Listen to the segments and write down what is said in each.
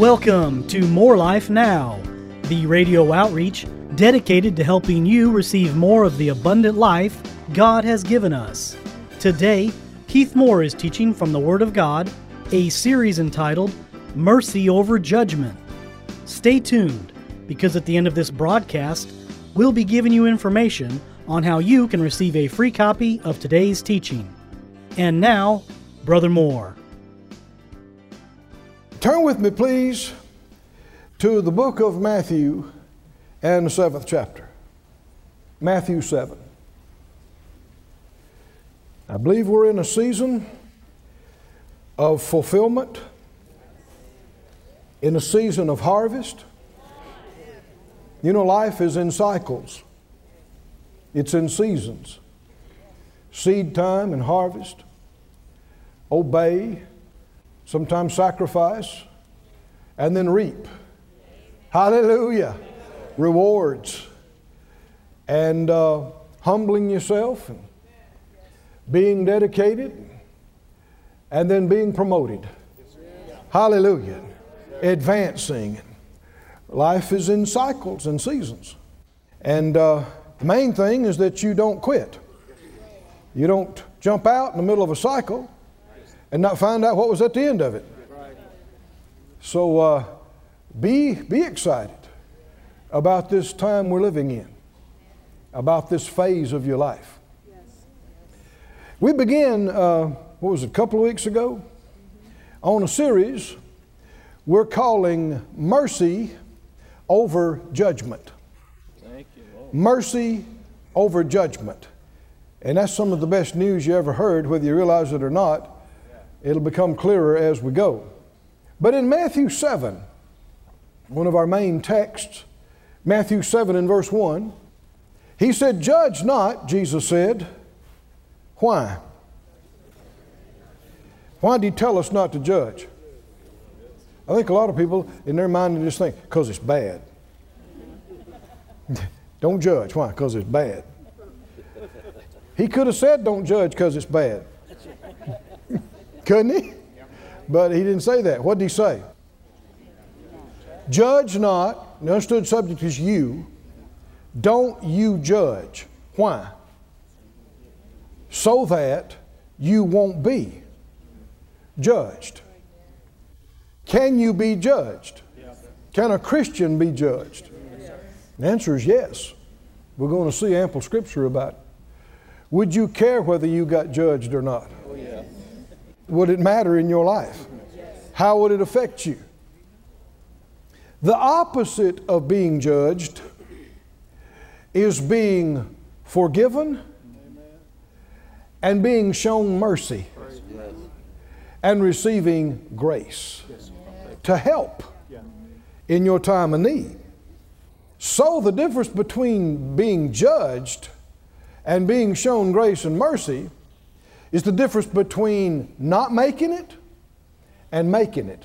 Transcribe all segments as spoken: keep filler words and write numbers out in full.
Welcome to More Life Now, the radio outreach dedicated to helping you receive more of the abundant life God has given us. Today, Keith Moore is teaching from the Word of God, a series entitled Mercy Over Judgment. Stay tuned, because at the end of this broadcast, we'll be giving you information on how you can receive a free copy of today's teaching. And now, Brother Moore. Turn with me, please, to the book of Matthew and the seventh chapter. Matthew seven. I believe we're in a season of fulfillment, in a season of harvest. You know, life is in cycles. It's in seasons. Seed time and harvest. Obey. Sometimes sacrifice, and then reap. Hallelujah. Rewards. And uh, humbling yourself, and being dedicated, and then being promoted. Hallelujah. Advancing. Life is in cycles and seasons. And uh, the main thing is that you don't quit. You don't jump out in the middle of a cycle and not find out what was at the end of it. So uh, be, be excited about this time we're living in, about this phase of your life. Yes. We began, uh, what was it, a couple of weeks ago, mm-hmm. on a series we're calling Mercy Over Judgment. Thank you, Lord. Mercy over judgment. And that's some of the best news you ever heard, whether you realize it or not. It'll become clearer as we go. But in Matthew seven, one of our main texts, Matthew seven and verse one, he said, "Judge not," Jesus said. Why? Why did he tell us not to judge? I think a lot of people in their mind just think, because it's bad. Don't judge. Why? Because it's bad. He could have said don't judge because it's bad. Couldn't he? But he didn't say that. What did he say? Judge not. The understood subject is you. Don't you judge. Why? So that you won't be judged. Can you be judged? Can a Christian be judged? The answer is yes. We're going to see ample scripture about it. Would you care whether you got judged or not? Oh, yeah. Would it matter in your life? How would it affect you? The opposite of being judged is being forgiven and being shown mercy and receiving grace to help in your time of need. So the difference between being judged and being shown grace and mercy is the difference between not making it and making it.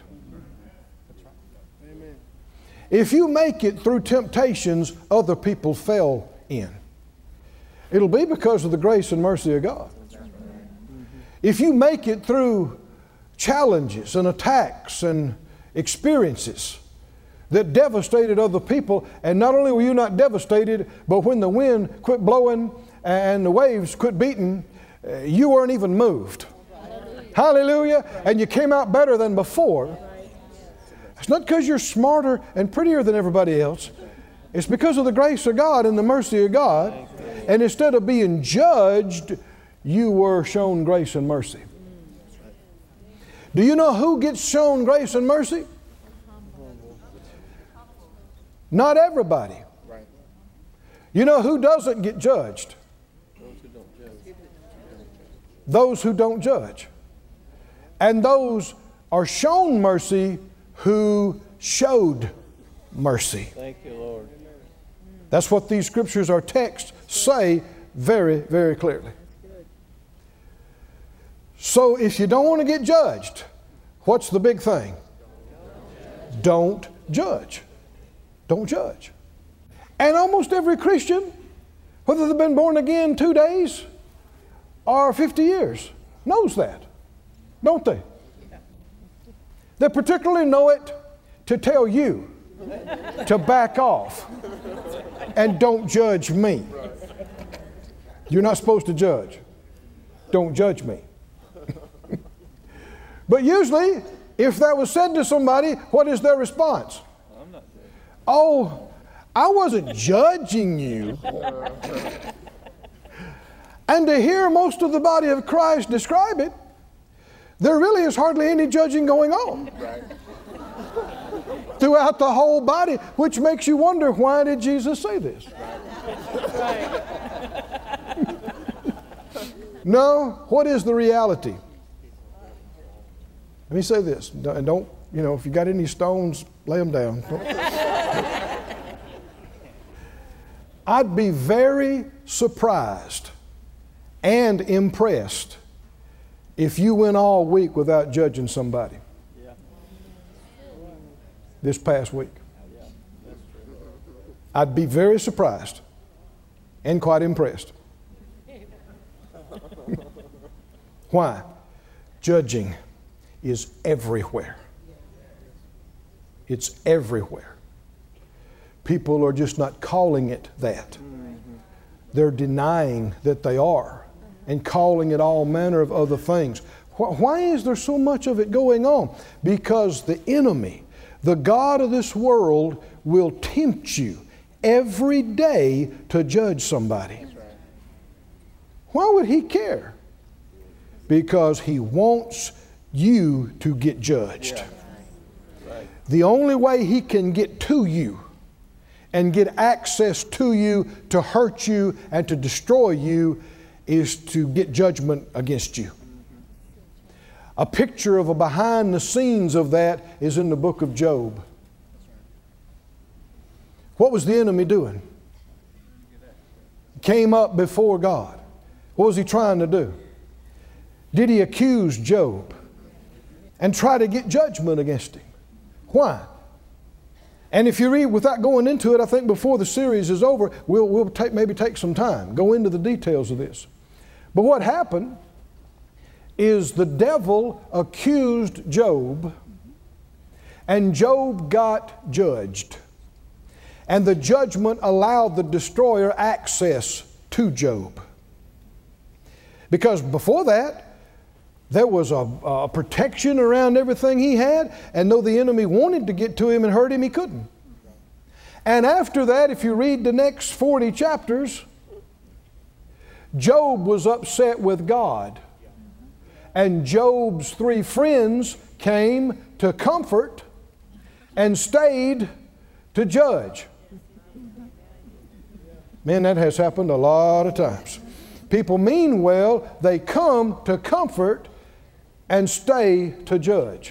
Amen. If you make it through temptations other people fell in, it'll be because of the grace and mercy of God. If you make it through challenges and attacks and experiences that devastated other people, and not only were you not devastated, but when the wind quit blowing and the waves quit beating, you weren't even moved. Hallelujah. Hallelujah. And you came out better than before. It's not because you're smarter and prettier than everybody else. It's because of the grace of God and the mercy of God. And instead of being judged, you were shown grace and mercy. Do you know who gets shown grace and mercy? Not everybody. You know who doesn't get judged? Those who don't judge. And those are shown mercy who showed mercy. Thank you, Lord. That's what these scriptures, our texts, say very, very clearly. So if you don't want to get judged, what's the big thing? Don't judge. Don't judge. And almost every Christian, whether they've been born again two days or fifty years, knows that, don't they? They particularly know it to tell you to back off and don't judge me. You're not supposed to judge. Don't judge me. But usually, if that was said to somebody, what is their response? Oh, I wasn't judging you. And to hear most of the body of Christ describe it, there really is hardly any judging going on throughout the whole body, which makes you wonder, why did Jesus say this? No, what is the reality? Let me say this, and don't, you know, if you got any stones, lay them down. I'd be very surprised and impressed if you went all week without judging somebody. Yeah. This past week. Yeah, that's true. I'd be very surprised and quite impressed. Why? Judging is everywhere. It's everywhere. People are just not calling it that. Mm-hmm. They're denying that they are and calling it all manner of other things. Why is there so much of it going on? Because the enemy, the God of this world, will tempt you every day to judge somebody. Why would he care? Because he wants you to get judged. The only way he can get to you and get access to you to hurt you and to destroy you is to get judgment against you. A picture of a behind the scenes of that is in the book of Job. What was the enemy doing? Came up before God. What was he trying to do? Did he accuse Job and try to get judgment against him? Why? And if you read, without going into it, I think before the series is over, we'll, we'll take, maybe take some time, go into the details of this. But what happened is the devil accused Job, and Job got judged. And the judgment allowed the destroyer access to Job. Because before that, there was a, a protection around everything he had, and though the enemy wanted to get to him and hurt him, he couldn't. And after that, if you read the next forty chapters, Job was upset with God. And Job's three friends came to comfort and stayed to judge. Man, that has happened a lot of times. People mean well, they come to comfort and stay to judge.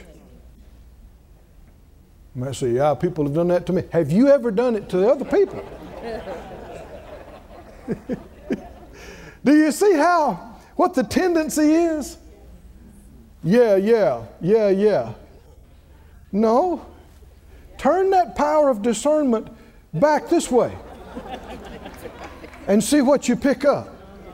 You might say, yeah, people have done that to me. Have you ever done it to other people? Do you see how, what the tendency is? Yeah, yeah, yeah, yeah. No. Turn that power of discernment back this way and see what you pick up.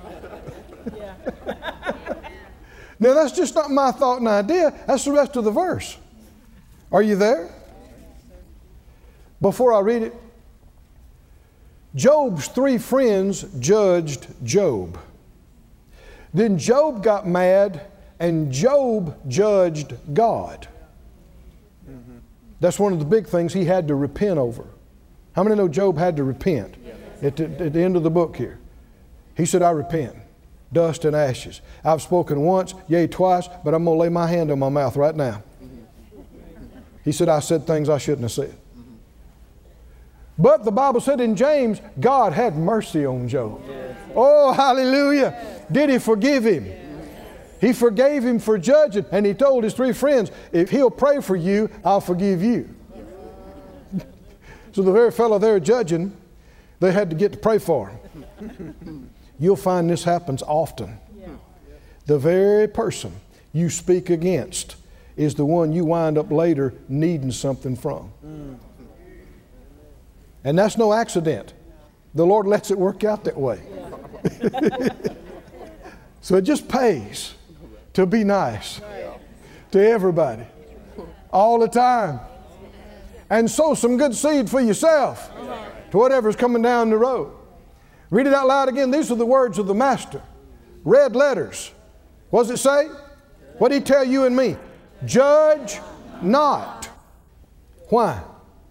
Now that's just not my thought and idea, that's the rest of the verse. Are you there? Before I read it, Job's three friends judged Job. Then Job got mad and Job judged God. Mm-hmm. That's one of the big things he had to repent over. How many know Job had to repent? Yeah. At, the, at the end of the book here. He said, I repent. Dust and ashes. I've spoken once, yea, twice, but I'm going to lay my hand on my mouth right now. He said, I said things I shouldn't have said. But the Bible said in James, God had mercy on Job. Oh, hallelujah. Did he forgive him? He forgave him for judging, and he told his three friends, if he'll pray for you, I'll forgive you. So the very fellow there judging, they had to get to pray for him. You'll find this happens often. Yeah. The very person you speak against is the one you wind up later needing something from. Mm. And that's no accident. The Lord lets it work out that way. Yeah. So it just pays to be nice to everybody all the time. and sow some good seed for yourself to whatever's coming down the road. Read it out loud again. These are the words of the Master. Red letters. What does it say? What did he tell you and me? Judge not. Why?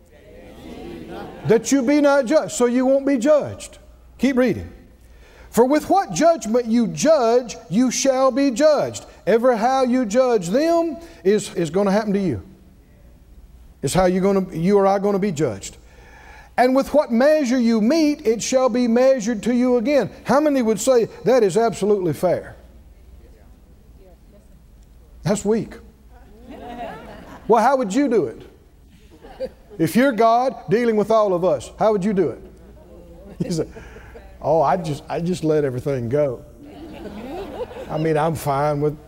That you be not judged. So you won't be judged. Keep reading. For with what judgment you judge, you shall be judged. Ever how you judge them is, is going to happen to you. It's how you're going to, you or I are going to be judged. And with what measure you meet, it shall be measured to you again. How many would say that is absolutely fair? That's weak. Well, how would you do it? If you're God dealing with all of us, how would you do it? You say, oh, I just, I just let everything go. I mean, I'm fine with...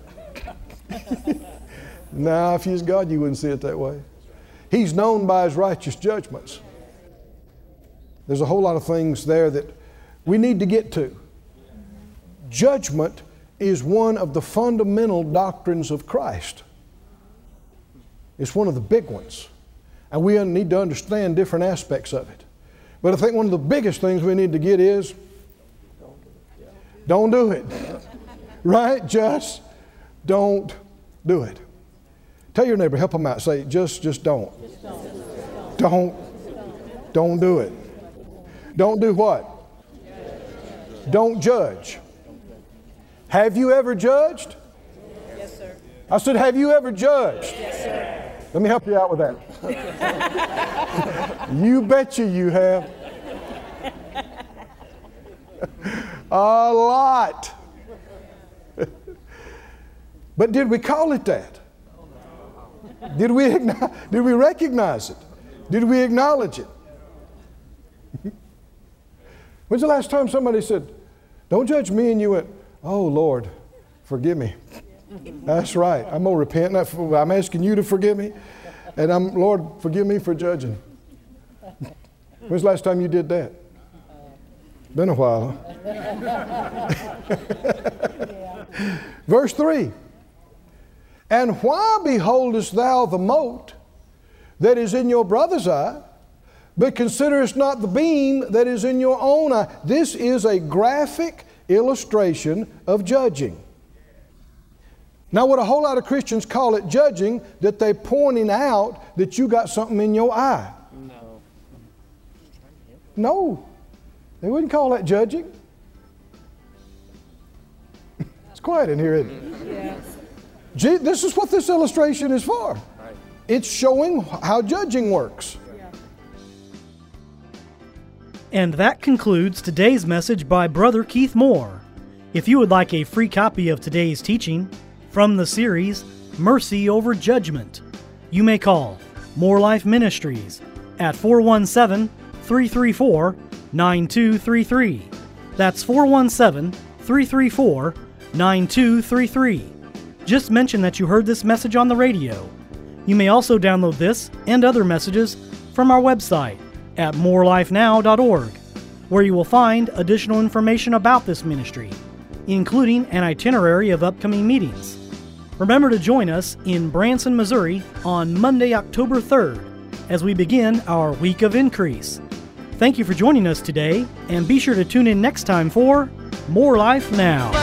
No, if he's God, you wouldn't see it that way. He's known by his righteous judgments. There's a whole lot of things there that we need to get to. Judgment is one of the fundamental doctrines of Christ. It's one of the big ones. And we need to understand different aspects of it. But I think one of the biggest things we need to get is, don't do it. Right? Just don't do it. Tell your neighbor, help them out. Say, just, just don't. Just don't. Don't, don't do it. Don't do what? Don't judge. Have you ever judged? Yes, sir. I said, have you ever judged? Yes, sir. Let me help you out with that. You betcha you have. A lot. But did we call it that? Did we, did we recognize it? Did we acknowledge it? When's the last time somebody said, don't judge me, and you went, oh Lord, forgive me. That's right. I'm going to repent. I'm asking you to forgive me. And I'm, Lord, forgive me for judging. When's the last time you did that? Been a while, huh? Verse three. And why beholdest thou the mote that is in your brother's eye, but considerest not the beam that is in your own eye? This is a graphic illustration of judging. Now, what a whole lot of Christians call it judging, that they're pointing out that you got something in your eye. No. No. They wouldn't call that judging. It's quiet in here, isn't it? Yes. Gee, this is what this illustration is for. Right. It's showing how judging works. Yeah. And that concludes today's message by Brother Keith Moore. If you would like a free copy of today's teaching from the series, Mercy Over Judgment, you may call More Life Ministries at four one seven, three three four, nine two three three. That's four one seven, three three four, nine two three three. Just mention that you heard this message on the radio. You may also download this and other messages from our website at more life now dot org, where you will find additional information about this ministry, including an itinerary of upcoming meetings. Remember to join us in Branson, Missouri on Monday, October third, as we begin our Week of Increase. Thank you for joining us today, and be sure to tune in next time for More Life Now.